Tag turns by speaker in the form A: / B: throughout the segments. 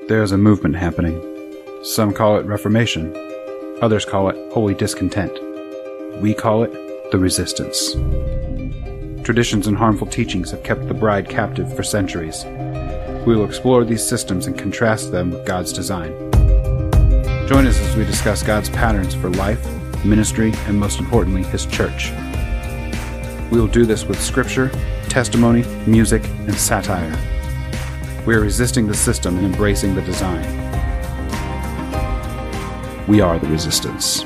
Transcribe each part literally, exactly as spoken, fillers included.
A: There is a movement happening. Some call it Reformation. Others call it Holy Discontent. We call it the Resistance. Traditions and harmful teachings have kept the bride captive for centuries. We will explore these systems and contrast them with God's design. Join us as we discuss God's patterns for life, ministry, and most importantly, His church. We will do this with scripture, testimony, music, and satire. We are resisting the system and embracing the design. We are the Resistance.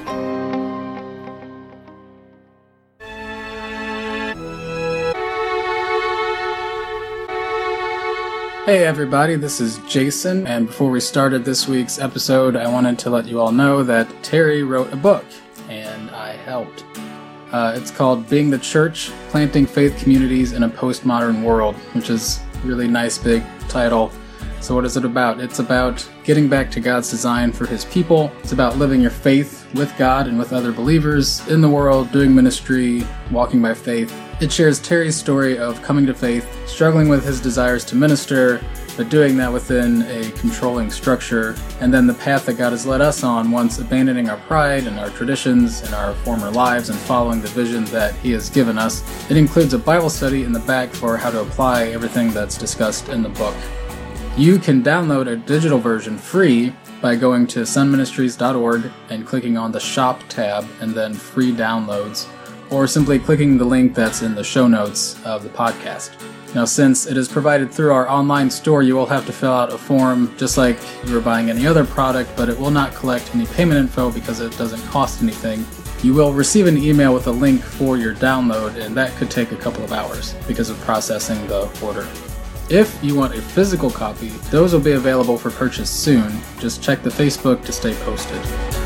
B: Hey everybody, this is Jason, and before we started this week's episode, I wanted to let you all know that Terry wrote a book, and I helped. Uh, it's called Being the Church, Planting Faith Communities in a Postmodern World, which is a really nice big title. So what is it about? It's about getting back to God's design for His people. It's about living your faith with God and with other believers in the world, doing ministry, walking by faith. It shares Terry's story of coming to faith, struggling with his desires to minister, but doing that within a controlling structure, and then the path that God has led us on once abandoning our pride and our traditions and our former lives and following the vision that He has given us. It includes a Bible study in the back for how to apply everything that's discussed in the book. You can download a digital version free by going to sun ministries dot org and clicking on the Shop tab and then Free Downloads, or simply clicking the link that's in the show notes of the podcast. Now, since it is provided through our online store, you will have to fill out a form just like you were buying any other product, but it will not collect any payment info because it doesn't cost anything. You will receive an email with a link for your download, and that could take a couple of hours because of processing the order. If you want a physical copy, those will be available for purchase soon. Just check the Facebook to stay posted.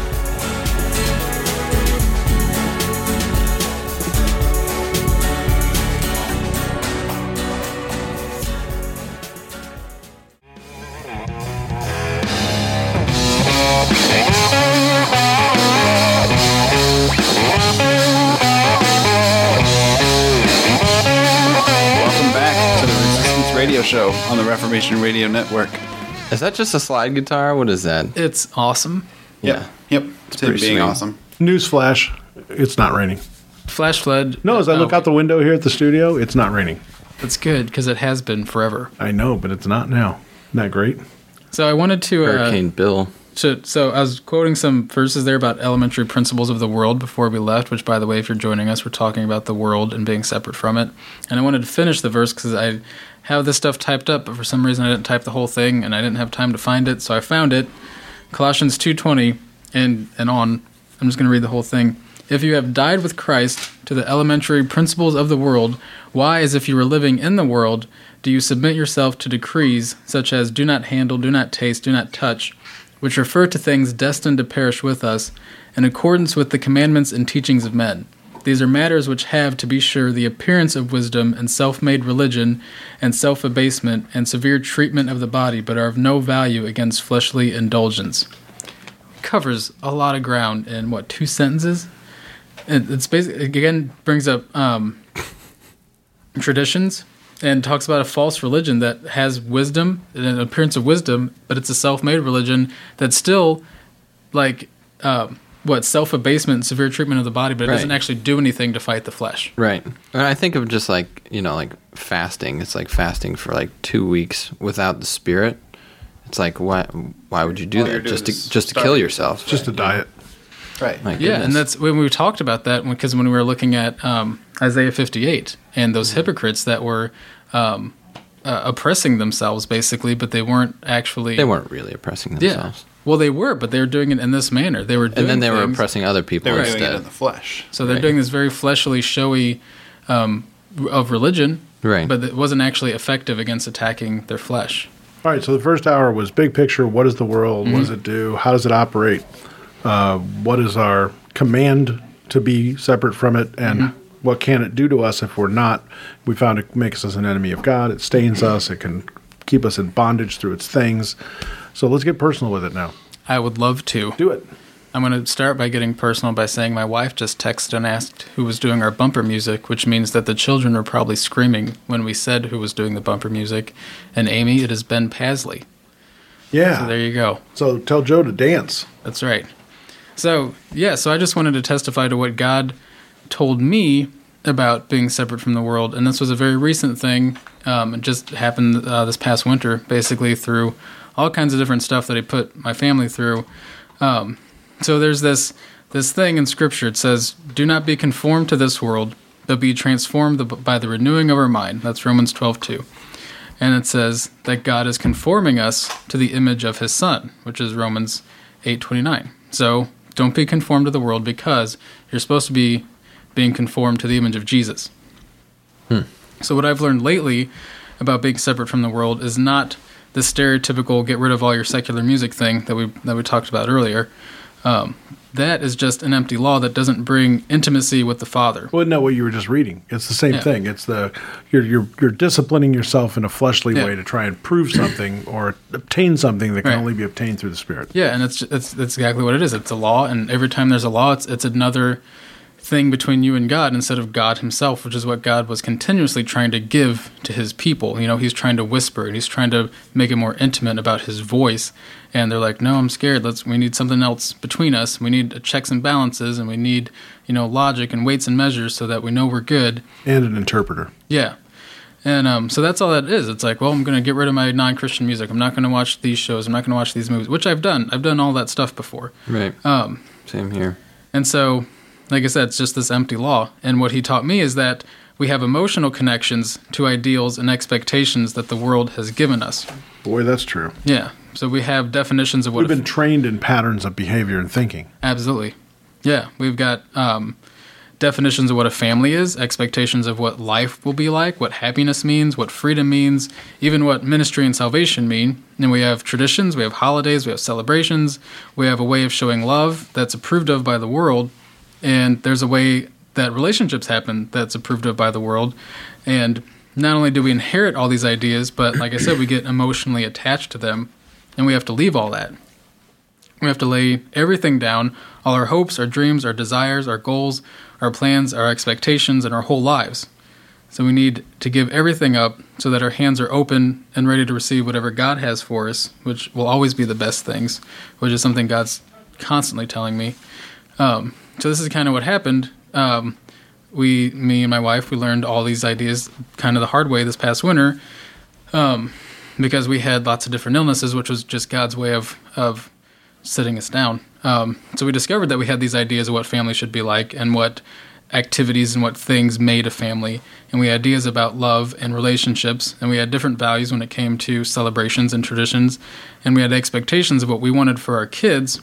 C: Show on the Reformation Radio Network.
D: Is that just a slide guitar? What is that?
B: It's awesome.
C: Yeah. Yep. It's it being sweet. Awesome.
E: Newsflash, it's not raining.
B: Flash flood.
E: No, as I look oh. out the window here at the studio, it's not raining.
B: That's good, because it has been forever.
E: I know, but it's not now. Isn't that great?
B: So I wanted to...
D: Hurricane
B: uh,
D: Bill.
B: So, so I was quoting some verses there about elementary principles of the world before we left, which, by the way, if you're joining us, we're talking about the world and being separate from it. And I wanted to finish the verse because I have this stuff typed up, but for some reason I didn't type the whole thing, and I didn't have time to find it, so I found it. Colossians two twenty and, and on. I'm just going to read the whole thing. If you have died with Christ to the elementary principles of the world, why, as if you were living in the world, do you submit yourself to decrees such as do not handle, do not taste, do not touch, which refer to things destined to perish with us, in accordance with the commandments and teachings of men? These are matters which have, to be sure, the appearance of wisdom and self-made religion and self-abasement and severe treatment of the body, but are of no value against fleshly indulgence. Covers a lot of ground in, what, two sentences? And it's basically, again, brings up um, traditions and talks about a false religion that has wisdom, an appearance of wisdom, but it's a self-made religion that's still, like... Um, what, self-abasement and severe treatment of the body, but it right. doesn't actually do anything to fight the flesh.
D: Right. And I think of just like, you know, like fasting. It's like fasting for like two weeks without the Spirit. It's like, why Why would you do All that? Just to just to kill yourself.
E: Just a diet.
C: Right.
D: My
B: yeah,
D: goodness.
B: and that's when we talked about that, because when we were looking at um, Isaiah fifty-eight and those mm-hmm. hypocrites that were um, uh, oppressing themselves, basically, but they weren't actually...
D: They weren't really oppressing themselves.
B: Yeah. Well, they were, but they were doing it in this manner. They were doing
D: and then they
B: things,
D: were oppressing other people
C: They were
D: instead.
C: doing it in the flesh.
B: So they're
D: right.
B: doing this very fleshly, showy um, of religion,
D: right?
B: But it wasn't actually effective against attacking their flesh.
E: All right, so the first hour was big picture. What is the world? Mm-hmm. What does it do? How does it operate? Uh, what is our command to be separate from it? And mm-hmm. what can it do to us if we're not? We found it makes us an enemy of God. It stains us. It can keep us in bondage through its things. So let's get personal with it now.
B: I would love to.
E: Do it.
B: I'm going to start by getting personal by saying my wife just texted and asked who was doing our bumper music, which means that the children were probably screaming when we said who was doing the bumper music. And Amy, it is Ben Pasley.
E: Yeah.
B: So there you go.
E: So tell Joe to dance.
B: That's right. So, yeah, so I just wanted to testify to what God told me about being separate from the world. And this was a very recent thing. Um, it just happened uh, this past winter, basically through all kinds of different stuff that he put my family through. Um, so there's this this thing in Scripture. It says, do not be conformed to this world, but be transformed by the renewing of our mind. That's Romans twelve two. And it says that God is conforming us to the image of his Son, which is Romans eight twenty-nine. So don't be conformed to the world, because you're supposed to be being conformed to the image of Jesus. Hmm. So what I've learned lately about being separate from the world is not the stereotypical get rid of all your secular music thing that we that we talked about earlier. Um, that is just an empty law that doesn't bring intimacy with the Father.
E: Well, isn't that what you were just reading? It's the same
B: Yeah.
E: thing. It's the you're you're you're disciplining yourself in a fleshly
B: Yeah.
E: way to try and prove something or obtain something that can
B: Right.
E: only be obtained through the Spirit.
B: Yeah, and it's it's that's exactly what it is. It's a law, and every time there's a law, it's it's another thing between you and God instead of God himself, which is what God was continuously trying to give to his people. You know, he's trying to whisper, and he's trying to make it more intimate about his voice. And they're like, no, I'm scared. Let's we need something else between us. We need checks and balances, and we need, you know, logic and weights and measures so that we know we're good.
E: And an interpreter.
B: Yeah. And um, so that's all that is. It's like, well, I'm going to get rid of my non-Christian music. I'm not going to watch these shows. I'm not going to watch these movies, which I've done. I've done all that stuff before.
D: Right.
B: Um,
D: Same here.
B: And so, like I said, it's just this empty law. And what he taught me is that we have emotional connections to ideals and expectations that the world has given us.
E: Boy, that's true.
B: Yeah. So we have definitions of what...
E: We've
B: a-
E: been trained in patterns of behavior and thinking.
B: Absolutely. Yeah. We've got um, definitions of what a family is, expectations of what life will be like, what happiness means, what freedom means, even what ministry and salvation mean. And we have traditions, we have holidays, we have celebrations, we have a way of showing love that's approved of by the world. And there's a way that relationships happen that's approved of by the world. And not only do we inherit all these ideas, but like I said, we get emotionally attached to them, and we have to leave all that. We have to lay everything down, all our hopes, our dreams, our desires, our goals, our plans, our expectations, and our whole lives. So we need to give everything up so that our hands are open and ready to receive whatever God has for us, which will always be the best things, which is something God's constantly telling me. Um, so this is kind of what happened. Um, we, me and my wife, we learned all these ideas kind of the hard way this past winter, um, because we had lots of different illnesses, which was just God's way of, of sitting us down. Um, so we discovered that we had these ideas of what family should be like and what activities and what things made a family. And we had ideas about love and relationships, and we had different values when it came to celebrations and traditions, and we had expectations of what we wanted for our kids.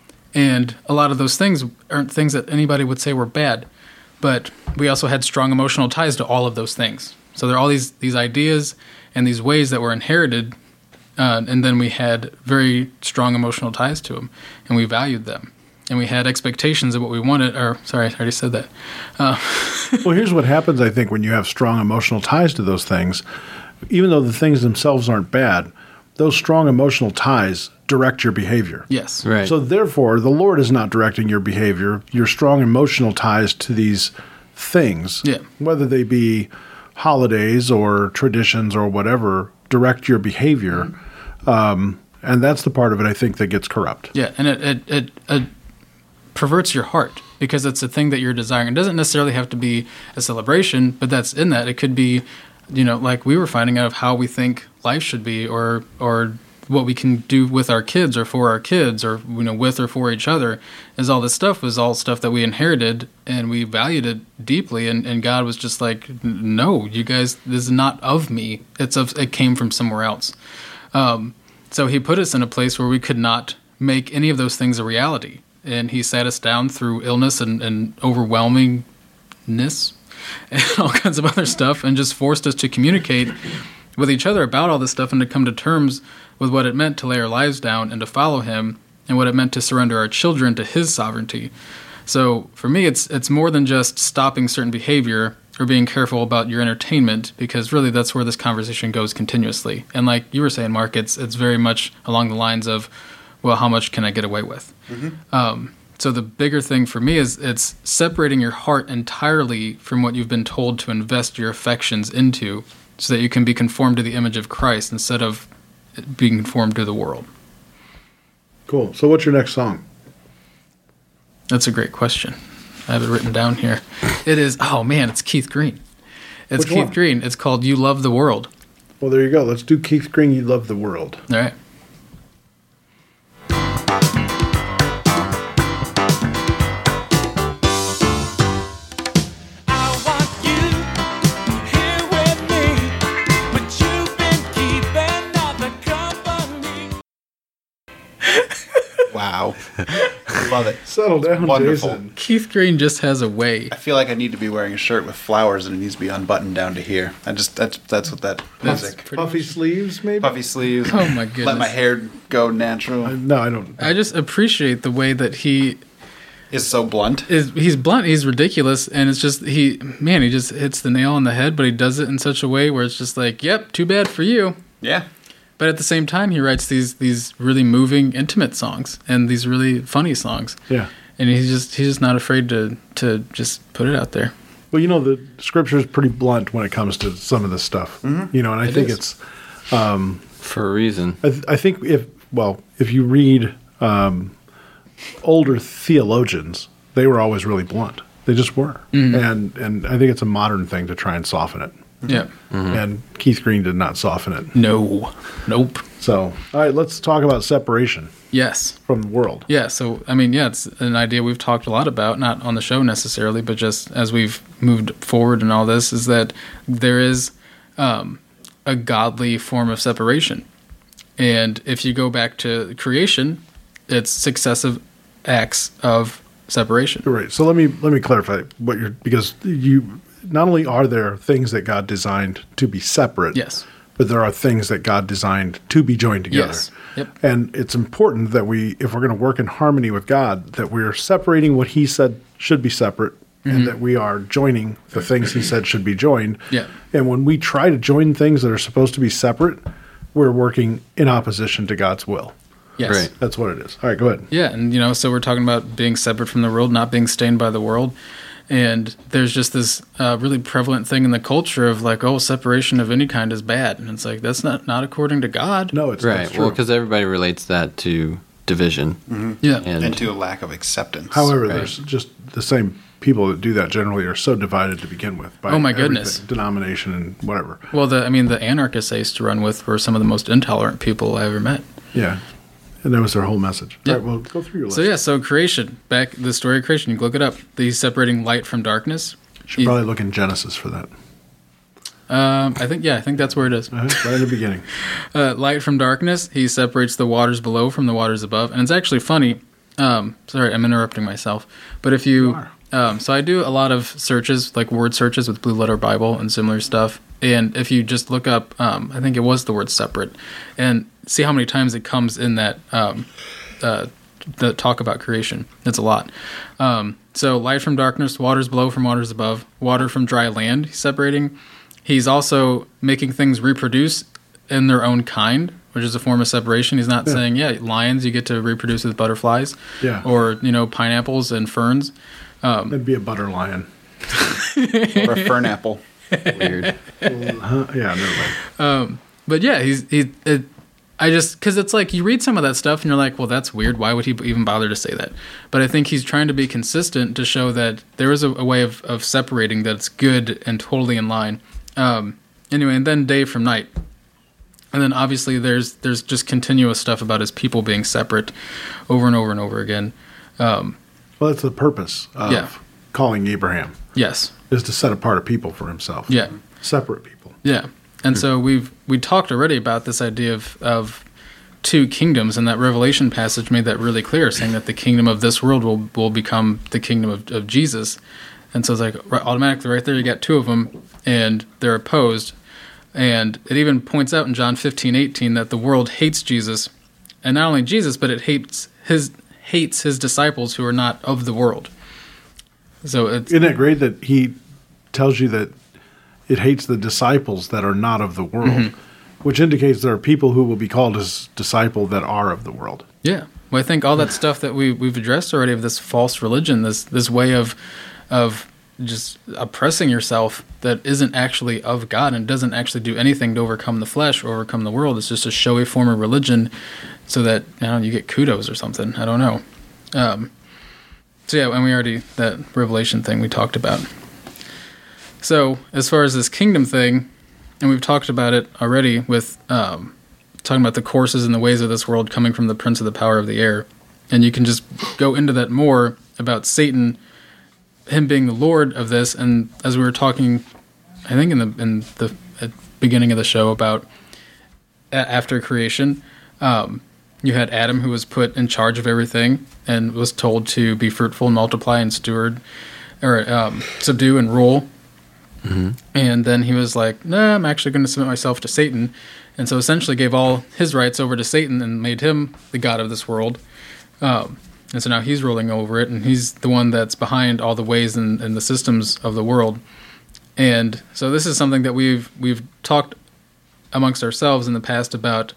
B: And a lot of those things aren't things that anybody would say were bad, but we also had strong emotional ties to all of those things. So there are all these, these ideas and these ways that were inherited, uh, and then we had very strong emotional ties to them, and we valued them. And we had expectations of what we wanted, or, sorry, I already said that. Uh,
E: Well, here's what happens, I think, when you have strong emotional ties to those things. Even though the things themselves aren't bad, those strong emotional ties direct your behavior.
B: yes.
D: Right.
E: So therefore, the Lord is not directing your behavior. Your strong emotional ties to these things,
B: Yeah.
E: whether they be holidays or traditions or whatever, direct your behavior.
B: Mm-hmm.
E: Um, and that's the part of it, I think, that gets corrupt.
B: Yeah, and it, it, it, it perverts your heart because it's a thing that you're desiring. It doesn't necessarily have to be a celebration, but that's in that. It could be, you know, like we were finding out of how we think life should be, or or what we can do with our kids or for our kids, or, you know, with or for each other, is all this stuff was all stuff that we inherited, and we valued it deeply, and, and God was just like, no, you guys, this is not of me. It's of, it came from somewhere else. Um, so he put us in a place where we could not make any of those things a reality. And he sat us down through illness and, and overwhelmingness and all kinds of other stuff, and just forced us to communicate with each other about all this stuff and to come to terms with what it meant to lay our lives down and to follow him, and what it meant to surrender our children to his sovereignty. So for me, it's it's more than just stopping certain behavior or being careful about your entertainment, because really that's where this conversation goes continuously. And like you were saying, Mark, it's it's very much along the lines of, well, how much can I get away with? Mm-hmm. Um, so the bigger thing for me is it's separating your heart entirely from what you've been told to invest your affections into, so that you can be conformed to the image of Christ instead of being conformed to the world.
E: Cool. So what's your next song?
B: That's a great question. I have it written down here. It is, oh man, it's Keith Green. It's
E: Which
B: Keith
E: one?
B: Green. It's called You Love the World.
E: Well, there you go. Let's do Keith Green, You Love the World.
B: All right.
F: I want you here with me, but you've been keeping other company.
C: Wow. Love it.
E: Settle down,
C: Wonderful.
E: Jason.
B: Keith Green just has a way.
C: I feel like I need to be wearing a shirt with flowers and it needs to be unbuttoned down to here. I just that's that's what that
B: That's
C: music.
B: pretty
E: Puffy
B: much-
E: sleeves, maybe?
C: Puffy sleeves.
B: Oh my goodness.
C: Let my hair go natural.
E: No, I don't.
B: I just appreciate the way that he
C: Is so blunt.
B: is. He's blunt. He's ridiculous, and it's just he. Man, he just hits the nail on the head, but he does it in such a way where it's just like, "Yep, too bad for you."
C: Yeah.
B: But at the same time, he writes these these really moving, intimate songs and these really funny songs.
E: Yeah.
B: And he's just he's just not afraid to to just put it out there.
E: Well, you know, the scripture is pretty blunt when it comes to some of this stuff. You know, and I
B: It
E: think
B: is.
E: it's.
D: For a reason.
E: I, th- I think if well, if you read um, older theologians, they were always really blunt. They just were, and and I think it's a modern thing to try and soften it.
B: Yeah.
E: And Keith Green did not soften it.
B: No. Nope.
E: So, all right, let's talk about separation
B: Yes.
E: from the world.
B: Yeah, so I mean, yeah, it's an idea we've talked a lot about, not on the show necessarily, but just as we've moved forward and all this, is that there is um, a godly form of separation. And if you go back to creation, it's successive acts of separation.
E: Right. So let me let me clarify what you're because you not only are there things that God designed to be separate,
B: Yes.
E: but there are things that God designed to be joined together.
B: Yes. Yep.
E: And it's important that we, if we're going to work in harmony with God, that we're separating what He said should be separate, and that we are joining the things He said should be joined.
B: Yeah.
E: And when we try to join things that are supposed to be separate, we're working in opposition to God's will.
B: Yes.
D: Right.
E: That's what it is. All right, go ahead.
B: Yeah, and you know, so we're talking about being separate from the world, not being stained by the world. And there's just this uh, really prevalent thing in the culture of like, oh, separation of any kind is bad, and it's like that's not not according to God.
E: No, it's
D: Right.
E: that's true.
D: Well, because everybody relates that to division.
B: Yeah.
D: And,
C: And to a lack of acceptance.
E: However,
D: Right.
E: there's just the same people that do that generally are so divided to begin with. By
B: Oh, my goodness.
E: everything, denomination and whatever.
B: Well, the I mean, the anarchists I used to run with were some of the most intolerant people I ever met.
E: Yeah. And that was their whole message.
B: Yeah.
E: All right, well, go through your list.
B: So yeah, so creation, back the story of creation, you can look it up. He's separating light from darkness.
E: Should probably look in Genesis for that.
B: Um, I think yeah, I think that's where it is.
E: Uh-huh, right in the beginning.
B: Uh, light from darkness. He separates the waters below from the waters above, and it's actually funny. Um, sorry, I'm interrupting myself. But if you,
E: are.
B: um, so I do a lot of searches, like word searches with Blue Letter Bible and similar stuff. And if you just look up, um, I think it was the word separate, and see how many times it comes in that um, uh, the talk about creation. It's a lot. Um, so light from darkness, waters below from waters above, water from dry land. He's separating. He's also making things reproduce in their own kind, which is a form of separation. He's not
E: Yeah.
B: saying, yeah, lions, you get to reproduce with butterflies,
E: Yeah.
B: or, you know, pineapples and ferns.
E: That'd be a butter lion.
C: Or a fern apple.
D: weird.
E: Huh? Yeah, never mind.
B: But yeah, he's, he, it, I just, because it's like you read some of that stuff and you're like, well, that's weird. Why would he even bother to say that? But I think he's trying to be consistent to show that there is a, a way of, of separating that's good and totally in line. Um, anyway, and then day from night. And then obviously there's there's just continuous stuff about his people being separate over and over and over again. Um,
E: Well, that's the purpose of
B: Yeah.
E: calling Abraham,
B: yes.
E: is to set apart a people for himself.
B: Yeah.
E: Separate people.
B: Yeah. And so we've we talked already about this idea of, of two kingdoms, and that Revelation passage made that really clear, saying that the kingdom of this world will, will become the kingdom of, of Jesus. And so it's like right, automatically right there you got two of them, and they're opposed. And it even points out in John fifteen eighteen that the world hates Jesus, and not only Jesus, but it hates his hates his disciples who are not of the world. So it's
E: Isn't it great that he tells you that it hates the disciples that are not of the world,
B: Mm-hmm.
E: which indicates there are people who will be called as disciple that are of the world.
B: Yeah, well, I think all that stuff that we we've addressed already of this false religion, this this way of of just oppressing yourself that isn't actually of God and doesn't actually do anything to overcome the flesh or overcome the world. It's just a showy form of religion so that, you know, you get kudos or something. I don't know. Um, so yeah, and we already, that Revelation thing we talked about. So as far as this kingdom thing, and we've talked about it already with um, talking about the courses and the ways of this world coming from the prince of the power of the air. And you can just go into that more about Satan, him being the Lord of this, and as we were talking, I think in the in the at beginning of the show about a- after creation, um, you had Adam who was put in charge of everything and was told to be fruitful and multiply and steward or um, subdue and rule. Mm-hmm. And then he was like, "Nah, I'm actually going to submit myself to Satan," and so essentially gave all his rights over to Satan and made him the god of this world. Um, And so now he's ruling over it, and he's the one that's behind all the ways and, and the systems of the world. And so this is something that we've we've talked amongst ourselves in the past about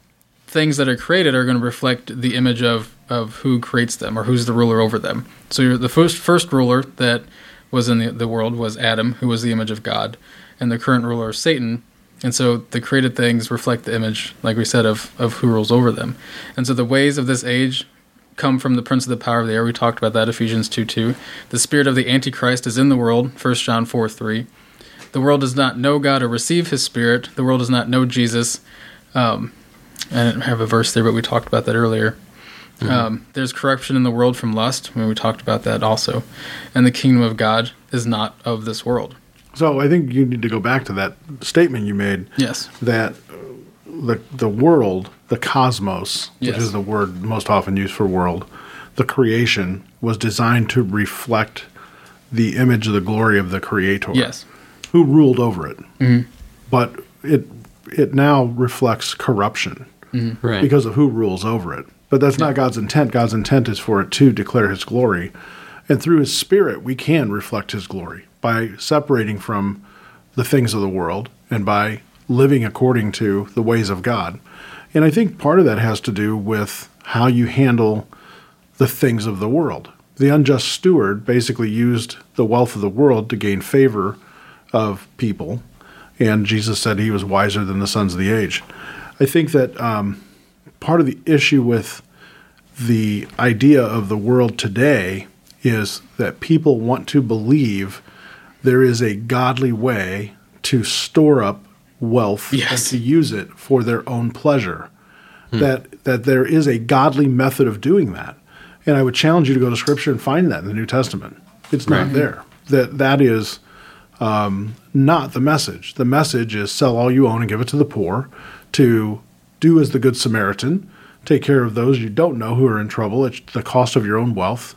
B: things that are created are going to reflect the image of, of who creates them or who's the ruler over them. So you're, the first first ruler that was in the, the world was Adam, who was the image of God, and the current ruler is Satan. And so the created things reflect the image, like we said, of, of who rules over them. And so the ways of this age come from the prince of the power of the air. We talked about that, Ephesians two two. The spirit of the Antichrist is in the world, First John four three. The world does not know God or receive his spirit. The world does not know Jesus. Um, I didn't have a verse there, but we talked about that earlier. Mm-hmm. Um, there's corruption in the world from lust. I mean, we talked about that also. And the kingdom of God is not of this world.
E: So I think you need to go back to that statement you made.
B: Yes.
E: That the the world, the cosmos,
B: Yes.
E: which is the word most often used for world, the creation was designed to reflect the image of the glory of the Creator.
B: Yes.
E: Who ruled over it.
B: Mm-hmm.
E: But it it now reflects corruption
B: Mm-hmm.
D: Right.
E: because of who rules over it. But that's not God's intent. God's intent is for it to declare his glory. And through his spirit, we can reflect his glory by separating from the things of the world and by living according to the ways of God. And I think part of that has to do with how you handle the things of the world. The unjust steward basically used the wealth of the world to gain favor of people, and Jesus said he was wiser than the sons of the age. I think that um, part of the issue with the idea of the world today is that people want to believe there is a godly way to store up wealth
B: Yes.
E: and to use it for their own pleasure. Hmm. That that there is a godly method of doing that. And I would challenge you to go to Scripture and find that in the New Testament. It's not
D: Right.
E: there. That that is um, not the message. The message is sell all you own and give it to the poor, to do as the Good Samaritan, take care of those you don't know who are in trouble at the cost of your own wealth.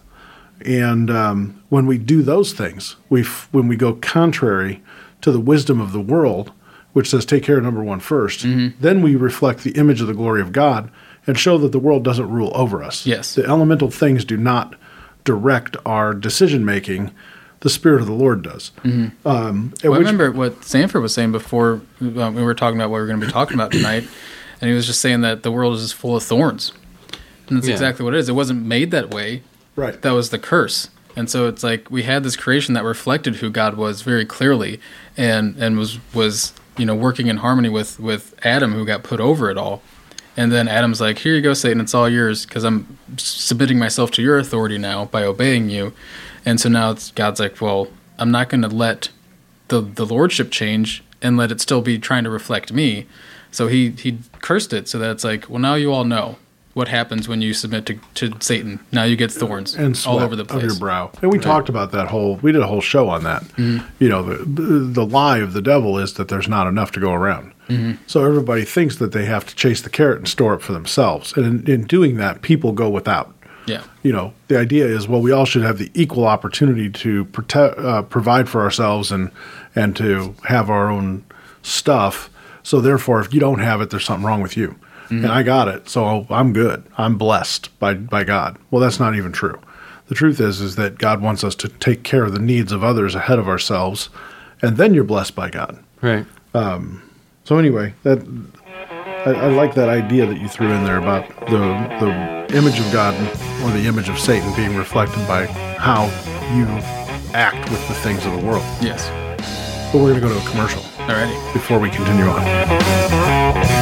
E: And um, when we do those things, we f- when we go contrary to the wisdom of the world, which says take care of number one first,
B: Mm-hmm.
E: then we reflect the image of the glory of God and show that the world doesn't rule over us.
B: Yes.
E: The elemental things do not direct our decision-making. The Spirit of the Lord does. Mm-hmm. Um, at
B: Well, I
E: which-
B: remember what Sanford was saying before um, we were talking about what we were going to be talking about tonight, and he was just saying that the world is just full of thorns. And that's
D: Yeah.
B: exactly what it is. It wasn't made that way.
E: Right.
B: That was the curse. And so it's like we had this creation that reflected who God was very clearly and, and was, was, you know, working in harmony with, with Adam, who got put over it all. And then Adam's like, here you go, Satan, it's all yours because I'm submitting myself to your authority now by obeying you. And so now it's, God's like, well, I'm not going to let the, the lordship change and let it still be trying to reflect me. So he, he cursed it so that it's like, well, now you all know what happens when you submit to, to Satan. Now you get thorns
E: and sweat
B: all over the place.
E: of your brow. And we talked about that whole, we did a whole show on that.
B: Mm-hmm.
E: You know, the, the the lie of the devil is that there's not enough to go around.
B: Mm-hmm.
E: So everybody thinks that they have to chase the carrot and store it for themselves. And in, in doing that, people go without.
B: Yeah.
E: You know, the idea is, well, we all should have the equal opportunity to protect, uh, provide for ourselves and and to have our own stuff. So therefore, if you don't have it, there's something wrong with you. Mm-hmm. And I got it, so I'm good. I'm blessed by by God. Well, that's not even true. The truth is, is that God wants us to take care of the needs of others ahead of ourselves, and then you're blessed by God.
D: Right.
E: So anyway, that I, I like that idea that you threw in there about the the image of God or the image of Satan being reflected by how you act with the things of the world.
B: Yes.
E: But we're going to go to a commercial
B: Alrighty.
E: before we continue on.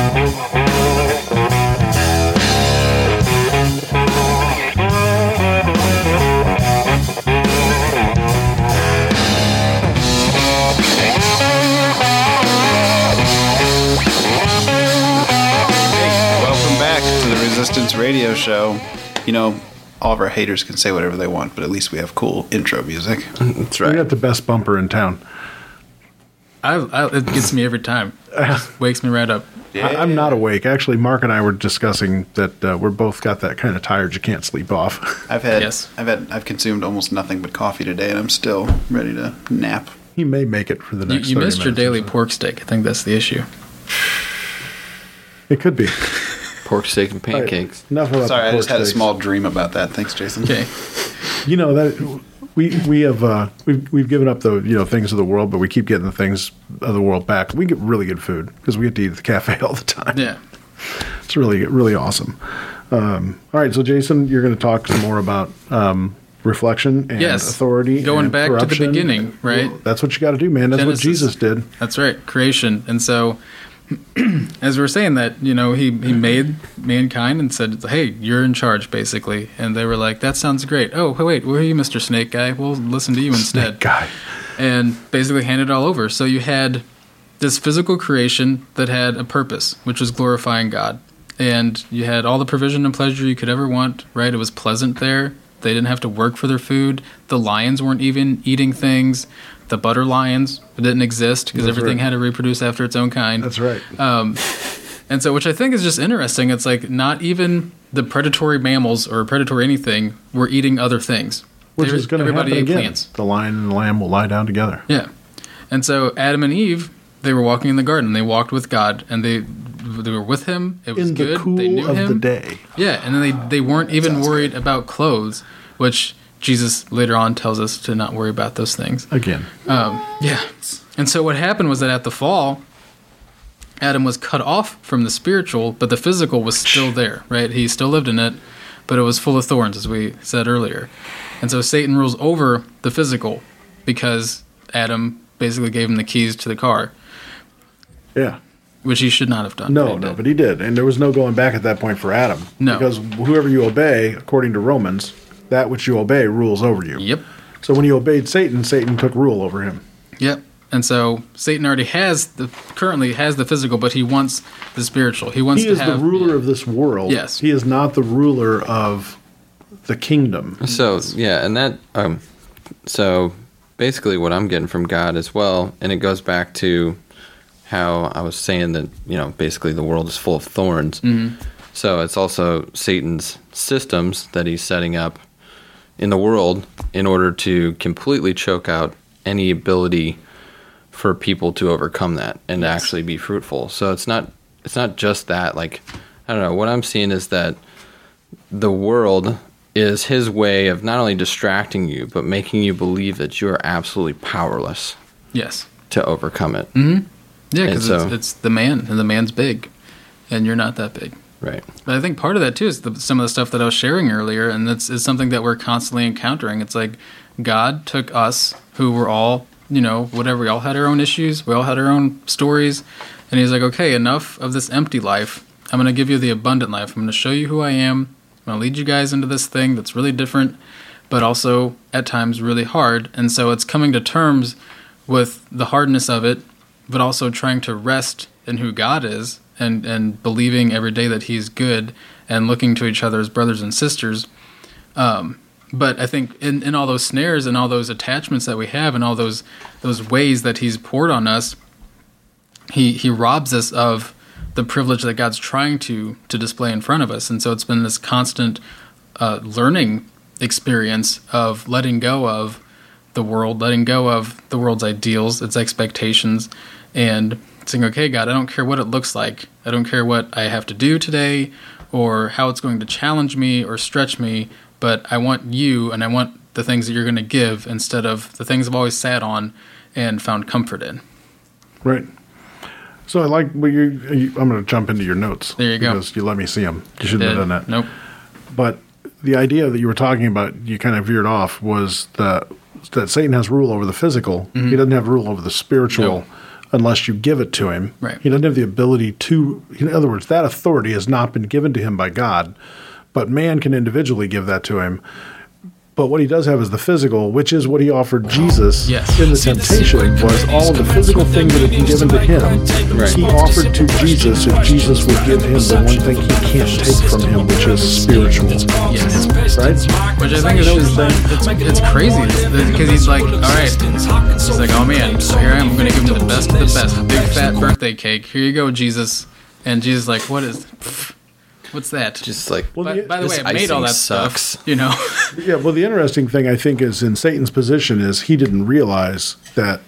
C: Welcome back to the Resistance Radio Show. You know, all of our haters can say whatever they want, but at least we have cool intro music.
D: That's
E: We
D: right.
E: got the best bumper in town.
B: I, I, it gets me every time. It just wakes me right up.
E: I, I'm not awake. Actually, Mark and I were discussing that uh, we're both got that kind of tired you can't sleep off.
C: I've had,
B: Yes.
C: I've had, I've consumed almost nothing but coffee today, and I'm still ready to nap.
E: He may make it for the
B: You,
E: next
B: you
E: thirty
B: missed your
E: minutes or
B: daily
E: so.
B: pork steak. I think that's the issue.
E: It could be.
D: Pork steak and
E: All right,
D: pancakes.
E: enough about
C: Sorry,
E: the
C: I just
E: pork
C: had a
E: steaks.
C: small dream about that. Thanks, Jason.
B: Okay.
E: You know that we we have uh, we've we've given up the you know things of the world, but we keep getting the things of the world back. We get really good food because we get to eat at the cafe all the time.
B: Yeah.
E: It's really really awesome. Um, all right, so Jason, you're going to talk some more about um, reflection and
B: Yes.
E: authority.
B: Going
E: and
B: back to the
E: corruption.
B: beginning, right?
E: Well, that's what you got to do, man. That's
B: Genesis.
E: what Jesus did.
B: That's right, creation. And so, as we were saying that, you know, he, he made mankind and said, hey, you're in charge, basically. And they were like, that sounds great. Oh, wait, where are you, Mister Snake Guy? We'll listen to you instead.
E: Guy.
B: And basically handed it all over. So you had this physical creation that had a purpose, which was glorifying God. And you had all the provision and pleasure you could ever want, right? It was pleasant there. They didn't have to work for their food. The lions weren't even eating things. The butter lions didn't exist because
E: That's
B: everything
E: right.
B: had to reproduce after its own kind.
E: That's right.
B: Um, and so, which I think is just interesting. It's like not even the predatory mammals or predatory anything were eating other things.
E: Which
B: Every-
E: is going to
B: everybody
E: happen
B: ate
E: again.
B: plants.
E: The lion and the lamb will lie down together.
B: Yeah. And so Adam and Eve, they were walking in the garden. They walked with God, and they they were with Him. It was
E: In
B: good.
E: the cool
B: they knew
E: of
B: Him.
E: the day.
B: Yeah, and then they they weren't even worried about clothes, which Jesus later on tells us to not worry about those things.
E: Again.
B: Um, yeah. And so what happened was that at the fall, Adam was cut off from the spiritual, but the physical was still there, right? He still lived in it, but it was full of thorns, as we said earlier. And so Satan rules over the physical because Adam basically gave him the keys to the car,
E: Yeah.
B: which he should not have done.
E: No,
B: he
E: no,
B: did.
E: but he did. And there was no going back at that point for Adam.
B: No.
E: Because whoever you obey, according to Romans, that which you obey rules over you.
B: Yep.
E: So when he obeyed Satan, Satan took rule over him.
B: Yep. And so Satan already has the currently has the physical, but he wants the spiritual. He wants
E: He
B: to
E: is
B: have
E: the ruler of this world.
B: Yes.
E: He is not the ruler of the kingdom.
D: So yeah, and that um, so basically what I'm getting from God as well, and it goes back to how I was saying that you know basically the world is full of thorns.
B: Mm-hmm.
D: So it's also Satan's systems that he's setting up in the world in order to completely choke out any ability for people to overcome that and
B: Yes.
D: actually be fruitful. So it's not it's not just that. Like I don't know. What I'm seeing is that the world is his way of not only distracting you, but making you believe that you are absolutely powerless
B: Yes.
D: to overcome it.
B: Mm-hmm. Yeah, because
D: And so-
B: it's, it's the man, and the man's big, and you're not that big.
D: Right.
B: But I think part of that too is the, some of the stuff that I was sharing earlier, and that's is something that we're constantly encountering. It's like God took us, who were all, you know, whatever. We all had our own issues. We all had our own stories, and He's like, okay, enough of this empty life. I'm going to give you the abundant life. I'm going to show you who I am. I'm going to lead you guys into this thing that's really different, but also at times really hard. And so it's coming to terms with the hardness of it, but also trying to rest in who God is and, and believing every day that He's good and looking to each other as brothers and sisters. Um, but I think in, in all those snares and all those attachments that we have and all those those ways that He's poured on us, he he robs us of the privilege that God's trying to to display in front of us. And so it's been this constant uh, learning experience of letting go of the world, letting go of the world's ideals, its expectations, and saying, okay, God, I don't care what it looks like. I don't care what I have to do today or how it's going to challenge me or stretch me, but I want you and I want the things that you're going to give instead of the things I've always sat on and found comfort in.
E: Right. So I like, well, you, you, I'm going to jump into your notes.
B: There you go.
E: Because you let me see them. You shouldn't have done that.
B: Nope.
E: But the idea that you were talking about, you kind of veered off, was the that Satan has rule over the physical. He doesn't have rule over the spiritual
B: No.
E: unless you give it to him.
B: Right.
E: He doesn't have the ability to, in other words, that authority has not been given to him by God, but man can individually give that to him. But what he does have is the physical, which is what he offered Jesus
B: Yes.
E: in the temptation, was all of the physical things that had been given to him.
D: Right.
E: He offered to Jesus, and Jesus would give him the one thing he can't take from him, which is spiritual.
B: Yes.
E: Right?
B: Which I think is it's, it's crazy because he's like, all right, he's like, oh man, so here I am, I'm going to give him the best of the best, big fat birthday cake. Here you go, Jesus. And Jesus is like, what is, pff, what's that?
D: Just like,
E: Well,
B: by,
E: the-
B: by the way,
D: this
B: I made all
D: icing
B: that
D: sucks.
B: stuff, you know.
E: Yeah, well, the interesting thing I think is in Satan's position is he didn't realize that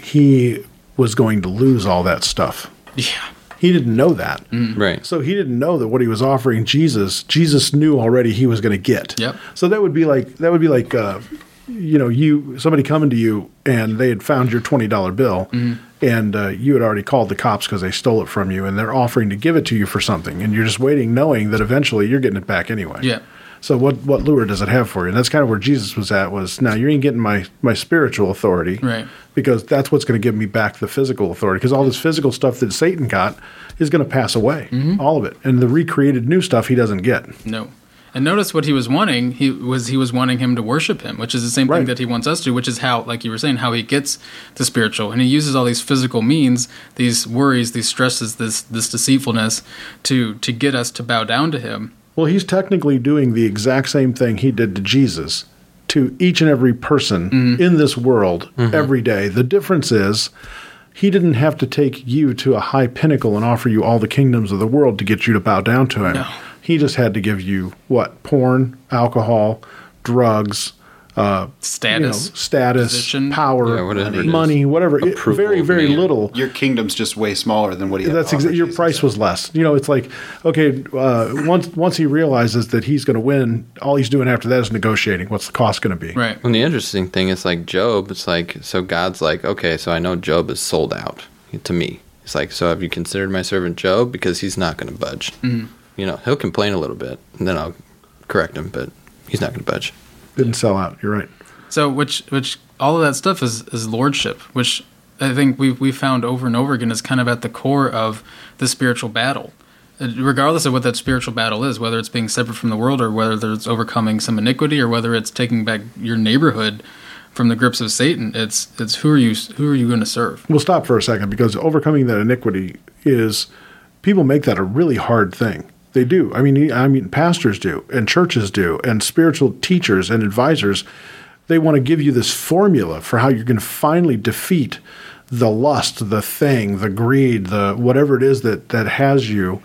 E: he was going to lose all that stuff.
B: Yeah.
E: He didn't know that.
D: right.
E: So he didn't know that what he was offering Jesus, Jesus knew already he was going to get.
B: Yep.
E: So that would be like that would be like uh, you know, you somebody coming to you and they had found your twenty dollar bill, and uh, you had already called the cops because they stole it from you, and they're offering to give it to you for something, and you're just waiting, knowing that eventually you're getting it back anyway.
B: Yeah.
E: So what what lure does it have for you? And that's kind of where Jesus was at. Was now you ain't getting my my spiritual authority,
B: Right.
E: Because that's what's going to give me back the physical authority. Because all this physical stuff that Satan got is going to pass away, all of it, and the recreated new stuff he doesn't get.
B: No. And notice what he was wanting. He was he was wanting him to worship him, which is the same thing
E: Right.
B: that he wants us to do, which is how, like you were saying, how he gets the spiritual. And he uses all these physical means, these worries, these stresses, this this deceitfulness to to get us to bow down to him.
E: Well, he's technically doing the exact same thing he did to Jesus, to each and every person in this world every day. The difference is he didn't have to take you to a high pinnacle and offer you all the kingdoms of the world to get you to bow down to him.
B: No.
E: He just had to give you what? Porn, alcohol, drugs, uh,
B: Status,
E: you know, status,
B: position.
E: power,
D: Yeah, whatever it is.
E: money, whatever. It-
D: Approval
E: very,
D: of
E: very
D: man.
E: little.
C: Your kingdom's just way smaller than what he had
E: That's
C: to offer
E: exa- your
C: Jesus.
E: price was less. You know, it's like okay, uh, once once he realizes that he's going to win, all he's doing after that is negotiating. What's the cost going to be?
B: Right.
D: And the interesting thing is like Job, it's like, so God's like, okay, so I know Job is sold out to me. It's like, so have you considered my servant Job? Because he's not going to budge.
B: Mm-hmm.
D: You know, he'll complain a little bit and then I'll correct him, but he's not going to budge.
E: Didn't sell out. You're right.
B: So which which all of that stuff is, is lordship, which I think we've we found over and over again is kind of at the core of the spiritual battle. Uh, Regardless of what that spiritual battle is, whether it's being separate from the world or whether it's overcoming some iniquity or whether it's taking back your neighborhood from the grips of Satan, it's it's who are you who are you going to serve?
E: We'll stop for a second because overcoming that iniquity is people make that a really hard thing. They do. I mean, I mean, pastors do, and churches do, and spiritual teachers and advisors. They want to give you this formula for how you're going to finally defeat the lust, the thing, the greed, the whatever it is that, that has you,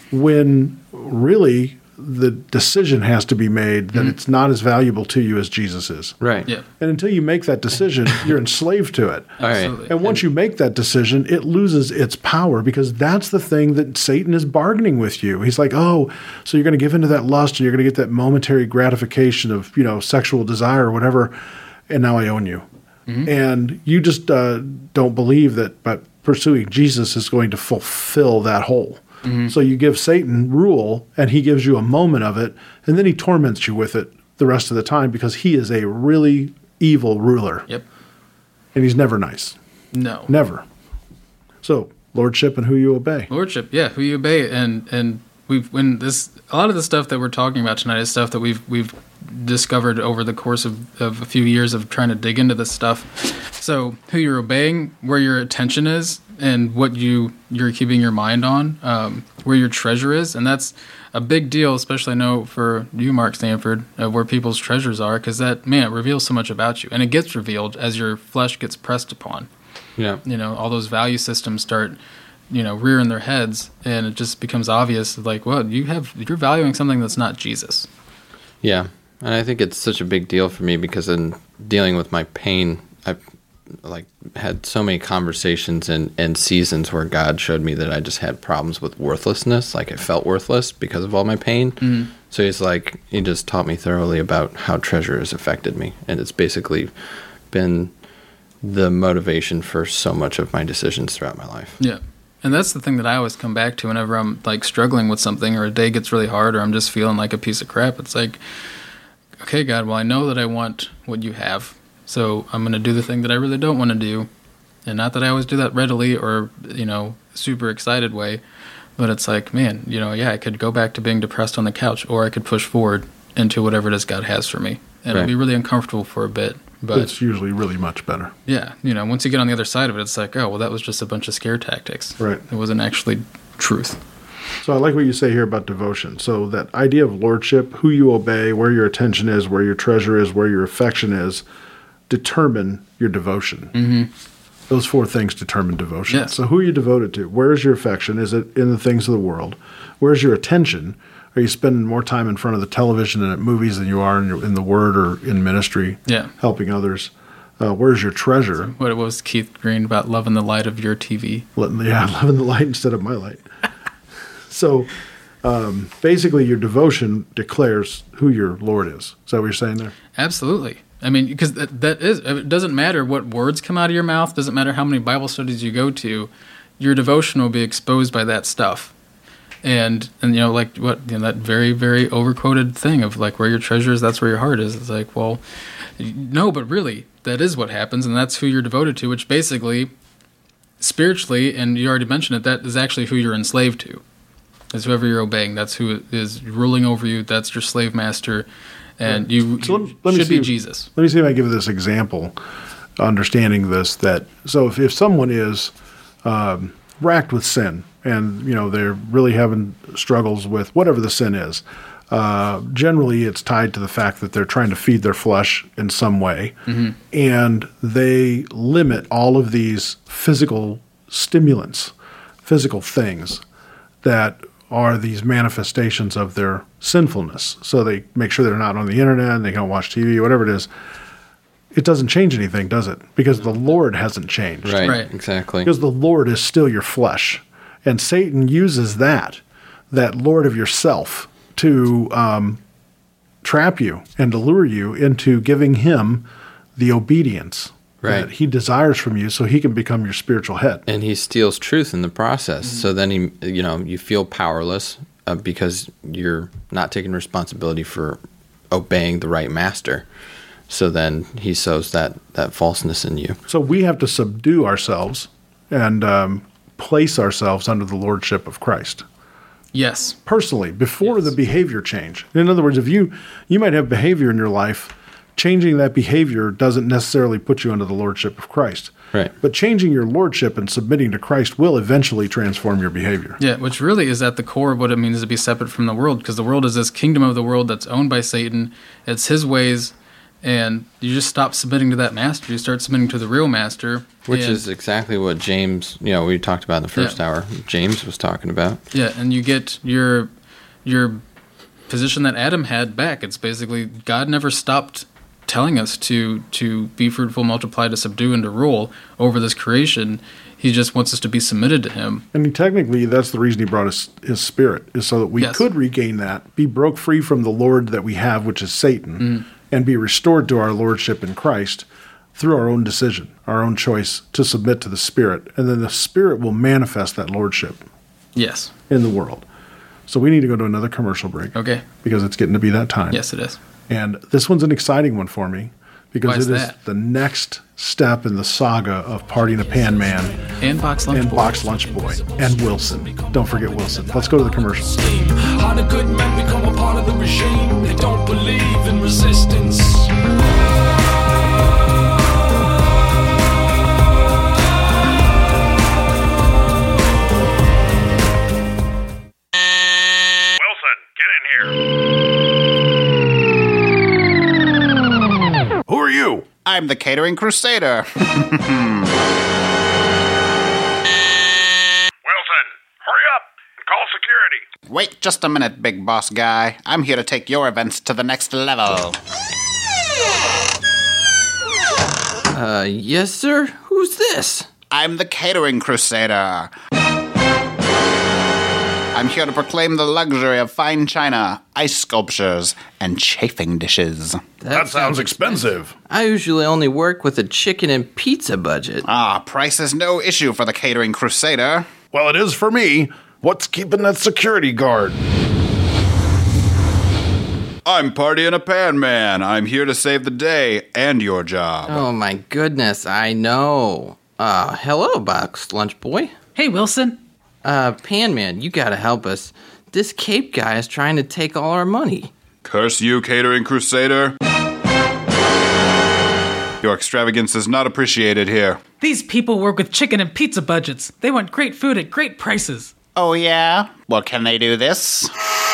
E: when really the decision has to be made that it's not as valuable to you as Jesus is.
D: Right.
B: Yeah,
E: And until you make that decision, you're enslaved to it.
D: All right.
B: absolutely.
E: And once you make that decision, it loses its power because that's the thing that Satan is bargaining with you. He's like, oh, so you're going to give into that lust, and you're going to get that momentary gratification of, you know, sexual desire or whatever, and now I own you. And you just uh, don't believe that, but pursuing Jesus is going to fulfill that hole. So you give Satan rule, and he gives you a moment of it, and then he torments you with it the rest of the time because he is a really evil ruler,
B: Yep.
E: and he's never nice.
B: No.
E: Never. So, lordship and who you obey.
B: Lordship, yeah, who you obey, and and we've when this a lot of the stuff that we're talking about tonight is stuff that we've we've discovered over the course of, of a few years of trying to dig into this stuff. So who you're obeying, where your attention is, and what you you're keeping your mind on, um, where your treasure is, and that's a big deal, especially I know for you, Mark Stanford, uh, where people's treasures are, because that man it reveals so much about you, and it gets revealed as your flesh gets pressed upon.
D: Yeah.
B: You know, all those value systems start, you know, rearing their heads, and it just becomes obvious, like, well, you have you're valuing something that's not Jesus.
D: Yeah. And I think it's such a big deal for me because in dealing with my pain, I've like had so many conversations and, and seasons where God showed me that I just had problems with worthlessness. Like I felt worthless because of all my pain. Mm-hmm. So he's like, he just taught me thoroughly about how treasure has affected me. And it's basically been the motivation for so much of my decisions throughout my life.
B: Yeah. And that's the thing that I always come back to whenever I'm like struggling with something or a day gets really hard or I'm just feeling like a piece of crap. It's like, okay, God, well, I know that I want what you have. So I'm going to do the thing that I really don't want to do. And not that I always do that readily or, you know, super excited way. But it's like, man, you know, yeah, I could go back to being depressed on the couch, or I could push forward into whatever it is God has for me. And
D: Right.
B: it'll be really uncomfortable for a bit. But
E: It's usually really much better.
B: yeah, you know, once you get on the other side of it, it's like, oh, well, that was just a bunch of scare tactics.
E: Right.
B: It wasn't actually truth.
E: So I like what you say here about devotion. So that idea of lordship, who you obey, where your attention is, where your treasure is, where your affection is, determine your devotion. Mm-hmm. Those four things determine devotion.
B: Yes.
E: So who are you devoted to? Where is your affection? Is it in the things of the world? Where's your attention? Are you spending more time in front of the television and at movies than you are in, your, in the Word or in ministry,
B: Yeah.
E: helping others? Uh, where's your treasure?
B: What was Keith Green about loving the light of your T V?
E: Letting, yeah, loving the light instead of my light. So um, basically, your devotion declares who your Lord is. Is that what you're saying there?
B: Absolutely. I mean, because that, that is, it doesn't matter what words come out of your mouth, doesn't matter how many Bible studies you go to, your devotion will be exposed by that stuff. And, and you know, like what, you know, that very, very overquoted thing of like, where your treasure is, that's where your heart is. It's like, well, no, but really, that is what happens, and that's who you're devoted to, which basically, spiritually, and you already mentioned it, that is actually who you're enslaved to. Is whoever you're obeying. That's who is ruling over you. That's your slave master. And you,
E: So
B: you
E: let- let me
B: should
E: see
B: be
E: if-
B: Jesus.
E: Let me see if I give this example, understanding this. That so if, if someone is um, racked with sin, and you know they're really having struggles with whatever the sin is, uh, generally it's tied to the fact that they're trying to feed their flesh in some way, and they limit all of these physical stimulants, physical things that are these manifestations of their sinfulness. So they make sure they're not on the internet and they don't watch T V, whatever it is. It doesn't change anything, does it? Because the Lord hasn't changed.
D: Right,
B: Right.
D: exactly.
E: Because the Lord is still your flesh. And Satan uses that, that Lord of yourself, to um, trap you and to lure you into giving him the obedience
D: Right.
E: that he desires from you so he can become your spiritual head.
D: And he steals truth in the process.
B: Mm-hmm.
D: So then he, you know, you feel powerless uh, because you're not taking responsibility for obeying the right master. So then he sows that that falseness in you.
E: So we have to subdue ourselves and um, place ourselves under the lordship of Christ.
B: Yes.
E: Personally, before
B: Yes.
E: the behavior change. In other words, if you you might have behavior in your life, changing that behavior doesn't necessarily put you under the lordship of Christ.
D: Right.
E: But changing your lordship and submitting to Christ will eventually transform your behavior.
B: Yeah, which really is at the core of what it means to be separate from the world, because the world is this kingdom of the world that's owned by Satan. It's his ways, and you just stop submitting to that master. You start submitting to the real master.
D: Which
B: and-
D: is exactly what James, you know, we talked about in the first
B: Yeah.
D: hour. James was talking about.
B: Yeah, and you get your your position that Adam had back. It's basically God never stopped telling us to to be fruitful, multiply, to subdue, and to rule over this creation. He just wants us to be submitted to him.
E: And he, technically, that's the reason he brought us his spirit, is so that we
B: Yes.
E: could regain that, be broke free from the Lord that we have, which is Satan,
B: Mm.
E: and be restored to our lordship in Christ through our own decision, our own choice to submit to the Spirit. And then the Spirit will manifest that lordship
B: Yes.
E: in the world. So we need to go to another commercial break
B: Okay.
E: because it's getting to be that time.
B: Yes, it is.
E: And this one's an exciting one for me because
B: Why is
E: it is
B: that?
E: the next step in the saga of Party the Pan Man
B: And Box Lunch
E: and
B: Boy.
E: Box Lunch Boy and Wilson. Don't forget Wilson. Let's go to the commercial.
F: How the good men become a part of the regime. They don't believe in resistance.
G: Wilson, get in here.
E: Who are you?
C: I'm the catering crusader.
G: Wilson, hurry up and call security.
C: Wait just a minute, big boss guy. I'm here to take your events to the next level.
D: Uh, yes, sir? Who's this?
C: I'm the catering crusader. I'm here to proclaim the luxury of fine china, ice sculptures, and chafing dishes.
E: That sounds expensive.
D: I usually only work with a chicken and pizza budget.
C: Ah, price is no issue for the catering crusader.
E: Well, it is for me. What's keeping that security guard?
A: I'm Party in a Pan Man. I'm here to save the day and your job.
D: Oh my goodness, I know. Uh, hello, Box Lunch Boy.
B: Hey, Wilson.
D: Uh, Pan Man, you gotta help us. This Cape guy is trying to take all our money.
A: Curse you, catering crusader. Your extravagance is not appreciated here.
H: These people work with chicken and pizza budgets. They want great food at great prices.
I: Oh, yeah? Well, can they do this?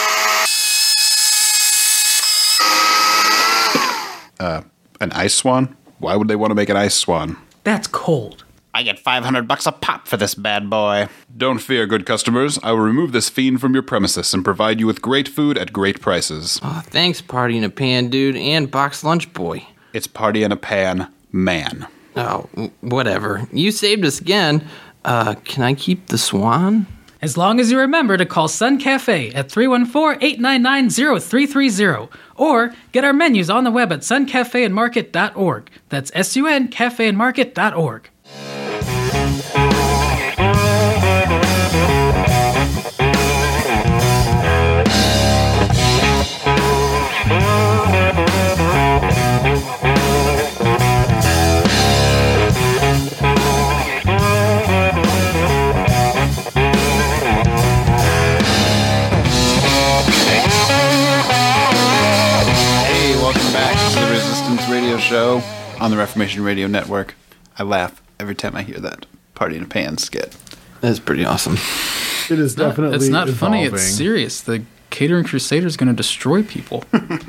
A: Uh, an ice swan? Why would they want to make an ice swan?
H: That's cold.
I: I get five hundred bucks a pop for this bad boy.
A: Don't fear, good customers. I will remove this fiend from your premises and provide you with great food at great prices.
D: Oh, thanks, Party in a Pan Dude and Box Lunch Boy.
A: It's Party in a Pan Man.
D: Oh, w- whatever. You saved us again. Uh, can I keep the swan?
H: As long as you remember to call Sun Cafe at three one four, eight nine nine, zero three three zero or get our menus on the web at sun cafe and market dot org. That's S U N cafe and market dot org.
C: Hey, welcome back to the Resistance Radio Show on the Reformation Radio Network. I laugh every time I hear that Party in a Pan skit.
D: That's pretty awesome.
E: It is definitely
B: It's not funny,
E: evolving.
B: it's serious. The Catering Crusader is going to destroy people.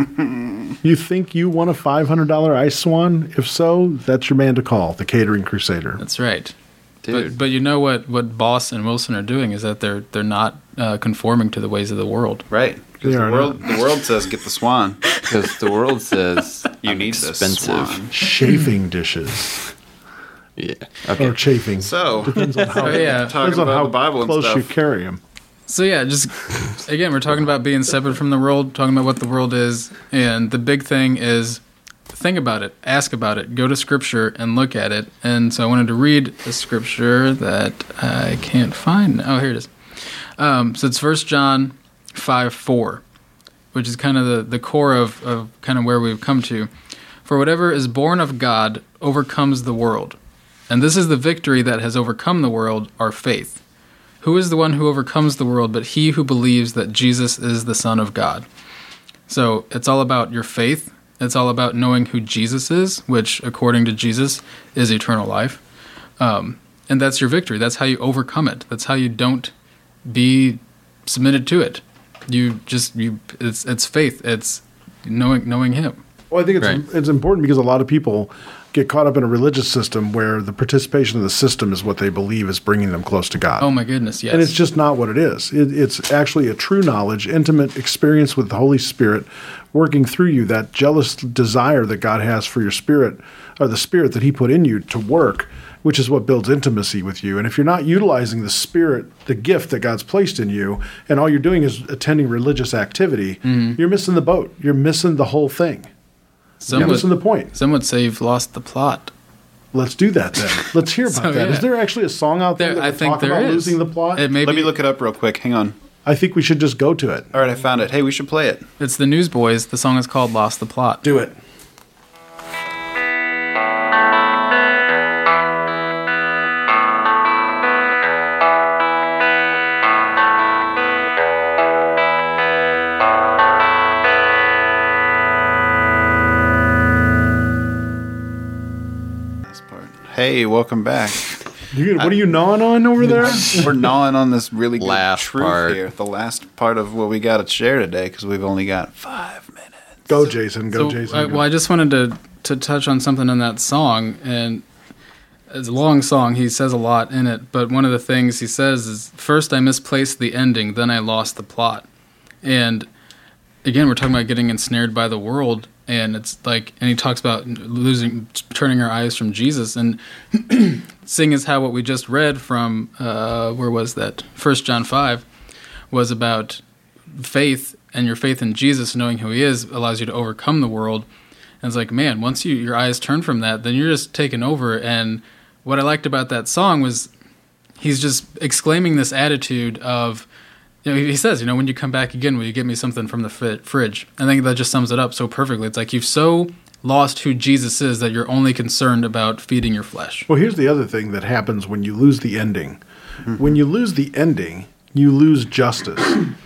E: You think you want a five hundred dollars ice swan? If so, that's your man to call, the Catering Crusader.
B: That's right.
D: Dude.
B: But, but you know what, what Boss and Wilson are doing is that they're they're not uh, conforming to the ways of the world.
C: Right. Because
E: They
C: the
E: are
C: world, the world says get the swan.
D: Because the world says
C: You
D: I'm
C: need this
D: expensive.
C: swan.
E: Chafing dishes.
D: Yeah.
E: Or
D: Okay.
E: chafing.
C: So,
E: Depends on how,
B: Oh, yeah.
C: talking
E: depends on
C: about
E: how
C: the Bible and
E: close
C: stuff.
E: you carry them.
B: So yeah, just again, we're talking about being separate from the world, talking about what the world is, and the big thing is think about it, ask about it, go to Scripture and look at it. And so I wanted to read a scripture that I can't find. Oh, here it is. Um, so it's First John five four, which is kind of the, the core of, of kind of where we've come to. For whatever is born of God overcomes the world. And this is the victory that has overcome the world, our faith. Who is the one who overcomes the world but he who believes that Jesus is the Son of God? So it's all about your faith. It's all about knowing who Jesus is, which, according to Jesus, is eternal life. Um, and that's your victory. That's how you overcome it. That's how you don't be submitted to it. You just you. It's it's faith. It's knowing knowing Him.
E: Well, I think it's
D: Right.
E: it's important because a lot of people get caught up in a religious system where the participation of the system is what they believe is bringing them close to God.
B: Oh my goodness, yes.
E: And it's just not what it is. It, it's actually a true knowledge, intimate experience with the Holy Spirit working through you, that jealous desire that God has for your spirit, or the spirit that He put in you to work, which is what builds intimacy with you. And if you're not utilizing the spirit, the gift that God's placed in you, and all you're doing is attending religious activity,
B: Mm-hmm.
E: you're missing the boat. You're missing the whole thing.
B: some
E: You're
B: would,
E: missing the point.
B: some would say you've lost the plot.
E: Let's do that then. Let's hear about
B: So,
E: that. Is
B: yeah.
E: there actually a song out there,
B: There,
E: that
B: I
E: would
B: think
E: talk
B: there
E: about
B: is.
E: losing the plot?
B: It may
C: Let
B: be-
C: me look it up real quick. Hang on.
E: I think we should just go to it.
C: All right, I found it. Hey, we should play it.
B: It's the Newsboys. The song is called "Lost the Plot."
E: Do it.
C: This part. Hey, welcome back.
E: You, what are you gnawing on over there?
C: We're gnawing on this really good
D: Last
C: truth
D: part.
C: here. The last part of what we got to share today because we've only got five minutes.
E: Go, Jason. Go,
B: So,
E: Jason.
B: I,
E: go.
B: well, I just wanted to to touch on something in that song, and it's a long song. He says a lot in it, but one of the things he says is, first I misplaced the ending, then I lost the plot. And again, we're talking about getting ensnared by the world, and it's like, and he talks about losing, turning our eyes from Jesus, and seeing as how what we just read from, uh, where was that? First John five was about faith, and your faith in Jesus, knowing who He is, allows you to overcome the world. And it's like, man, once you your eyes turn from that, then you're just taken over. And what I liked about that song was he's just exclaiming this attitude of, You know, he says, you know, when you come back again, will you give me something from the fri- fridge? I think that just sums it up so perfectly. It's like you've so lost who Jesus is that you're only concerned about feeding your flesh.
E: Well, here's the other thing that happens when you lose the ending. Mm-hmm. When you lose the ending, you lose justice.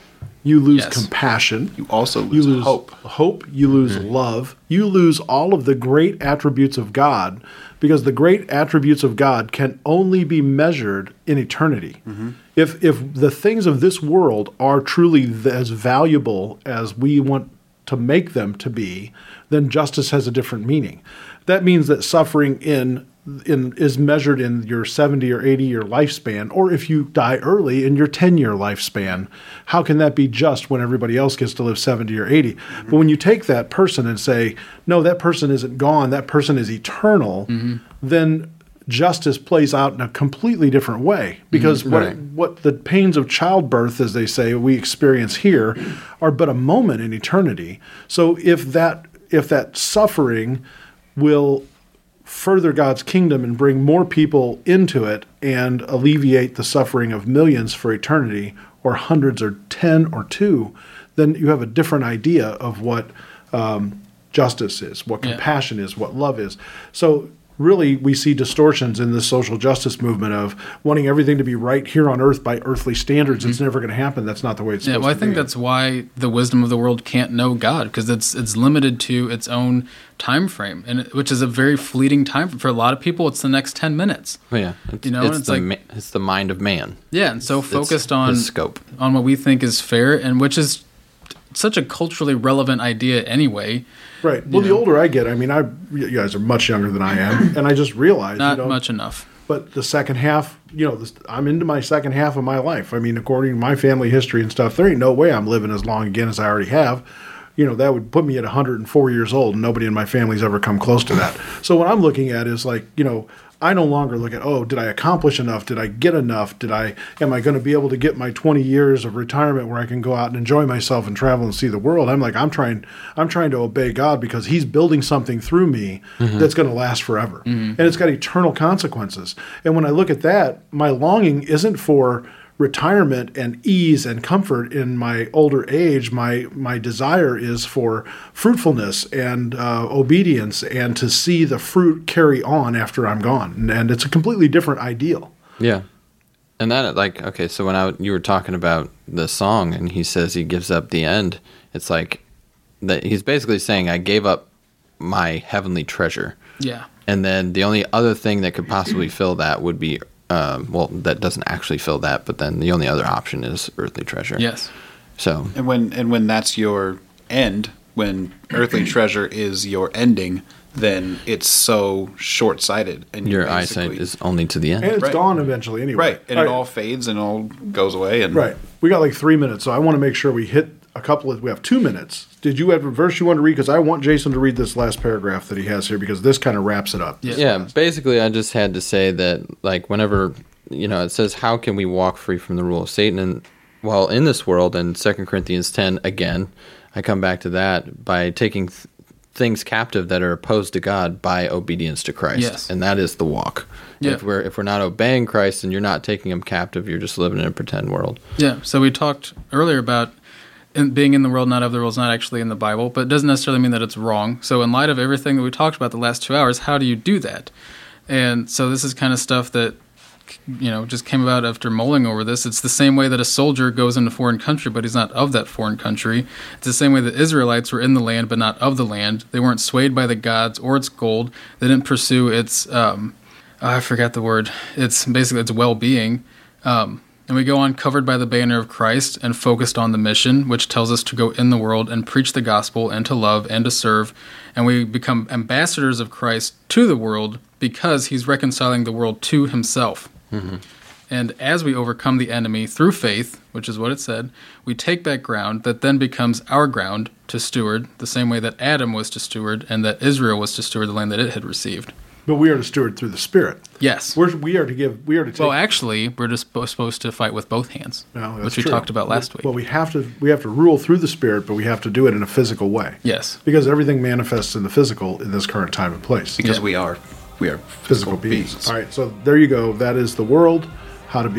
E: You lose
B: Yes.
E: compassion.
C: You also lose,
E: You lose
C: hope.
E: Hope. You lose love. You lose all of the great attributes of God, because the great attributes of God can only be measured in eternity. If if the things of this world are truly th- as valuable as we want to make them to be, then justice has a different meaning. That means that suffering in in is measured in your seventy or eighty year lifespan, or if you die early in your ten year lifespan. How can that be just when everybody else gets to live seventy or eighty? Mm-hmm. But when you take that person and say, no, that person isn't gone, that person is eternal, mm-hmm. then justice plays out in a completely different way. Because
D: Mm-hmm.
E: what,
D: Right.
E: what the pains of childbirth, as they say, we experience here, are but a moment in eternity. So if that if that suffering will further God's kingdom and bring more people into it and alleviate the suffering of millions for eternity, or hundreds or ten or two, then you have a different idea of what um, justice is, what
B: Yeah.
E: compassion is, what love is. So really we see distortions in the social justice movement of wanting everything to be right here on earth by earthly standards. It's never going to happen. That's not the way it's
B: Yeah,
E: supposed
B: well, I
E: to
B: think
E: be.
B: that's why the wisdom of the world can't know God, because it's it's limited to its own time frame, and it- which is a very fleeting time frame. For a lot of people, it's the next ten minutes.
D: Well, yeah, it's,
B: You know,
D: it's,
B: it's
D: the
B: like-
D: ma- it's the mind of man.
B: Yeah, and so
D: It's
B: focused on
D: his scope.
B: on what we think is fair, and which is such a culturally relevant idea anyway.
E: Right. Well, the older I get, I mean, I you guys are much younger than I am, and I just realized,
B: Not
E: you know,
B: much enough.
E: But the second half, you know, this, I'm into my second half of my life. I mean, according to my family history and stuff, there ain't no way I'm living as long again as I already have. You know, that would put me at one hundred four years old, and nobody in my family's ever come close to that. So what I'm looking at is like, you know, I no longer look at, oh, did I accomplish enough? Did I get enough? Did I, am I going to be able to get my twenty years of retirement where I can go out and enjoy myself and travel and see the world? I'm like, I'm trying, I'm trying to obey God because he's building something through me that's going to last forever. And it's got eternal consequences. And when I look at that, my longing isn't for retirement and ease and comfort in my older age. My my desire is for fruitfulness and uh, obedience, and to see the fruit carry on after I'm gone. And, and it's a completely different ideal.
D: Yeah. And that, like, okay, so when I, you were talking about the song and he says he gives up the end, it's like that he's basically saying, I gave up my heavenly treasure.
B: Yeah.
D: And then the only other thing that could possibly fill that would be, um, well, that doesn't actually fill that, but then the only other option is earthly treasure.
B: Yes.
D: So,
C: And when and when that's your end, when earthly treasure is your ending, then it's so short-sighted, and you
D: your eyesight
C: basically-
D: is only to the end.
E: And it's
C: Right.
E: gone eventually anyway.
C: right, and
E: All
C: it
E: right.
C: all fades and all goes away. And
E: Right. We got like three minutes, so I want to make sure we hit a couple of, we have two minutes. Did you have a verse you want to read? Because I want Jason to read this last paragraph that he has here, because this kind of wraps it up.
B: Yeah.
D: Yeah, basically, I just had to say that, like, whenever, you know, it says, how can we walk free from the rule of Satan? And while in this world, in Second Corinthians ten, again, I come back to that by taking th- things captive that are opposed to God by obedience to Christ.
B: Yes.
D: And that is the walk.
B: Yeah.
D: If we're if we're not obeying Christ and you're not taking him captive, you're just living in a pretend world.
B: Yeah. So we talked earlier about in, being in the world, not of the world, is not actually in the Bible, but it doesn't necessarily mean that it's wrong. So in light of everything that we talked about the last two hours, how do you do that? And so this is kind of stuff that, you know, just came about after mulling over this. It's the same way that a soldier goes into a foreign country, but he's not of that foreign country. It's the same way that Israelites were in the land, but not of the land. They weren't swayed by the gods or its gold. They didn't pursue its, um, I forgot the word. It's basically its well-being. Um, and we go on covered by the banner of Christ and focused on the mission, which tells us to go in the world and preach the gospel and to love and to serve. And we become ambassadors of Christ to the world because he's reconciling the world to himself.
D: Mm-hmm.
B: And as we overcome the enemy through faith, which is what it said, we take back ground that then becomes our ground to steward, the same way that Adam was to steward and that Israel was to steward the land that it had received.
E: But we are to steward through the Spirit.
B: Yes.
E: We're, we are to give, we are to take.
B: Well, actually, we're just spo- supposed to fight with both hands,
E: Well, that's
B: which we
E: true.
B: talked about last week.
E: Well, we have to we have to rule through the Spirit, but we have to do it in a physical way.
B: Yes.
E: Because everything manifests in the physical in this current time and place.
C: because
B: Yeah.
C: we are we are
E: Physical beings. All right, so there you go. That is the world, how to be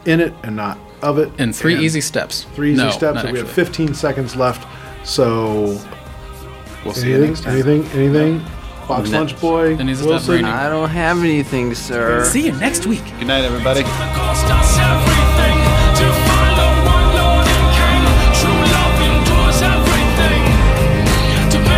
E: in it and not of it.
B: And three
E: And
B: easy steps.
E: Three easy
B: No,
E: steps.
B: not
E: And we have
B: actually.
E: fifteen seconds left. So,
C: We'll see you
E: anything?
C: next time.
E: Anything? Anything? Box
D: No.
E: Lunch Boy,
B: It needs to stop
E: Wilson.
B: raining.
D: I don't have anything, sir.
H: See you next week.
C: Good night, everybody.
F: Cost us everything to follow one Lord and King. True love endures everything to be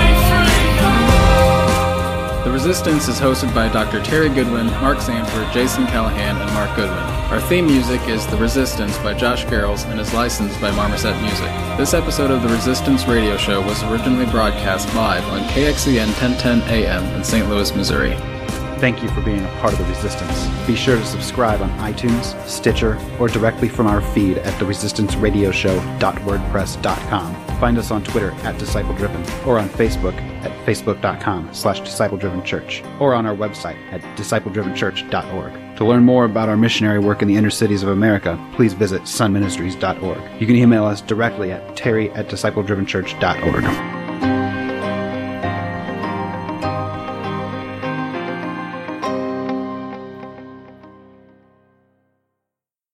F: free.
B: The Resistance is hosted by Doctor Terry Goodwin, Mark Sanford, Jason Callahan, and Mark Goodwin. Our theme music is The Resistance by Josh Garrels and is licensed by Marmoset Music. This episode of The Resistance Radio Show was originally broadcast live on K X E N ten ten A M in Saint Louis, Missouri.
A: Thank you for being a part of the Resistance. Be sure to subscribe on iTunes, Stitcher, or directly from our feed at the resistance radio show dot wordpress dot com. Find us on Twitter at Disciple Driven, or on Facebook at facebook dot com slash disciple driven church, or on our website at disciple driven church dot org. To learn more about our missionary work in the inner cities of America, please visit sun ministries dot org. You can email us directly at terry at disciple driven church dot org.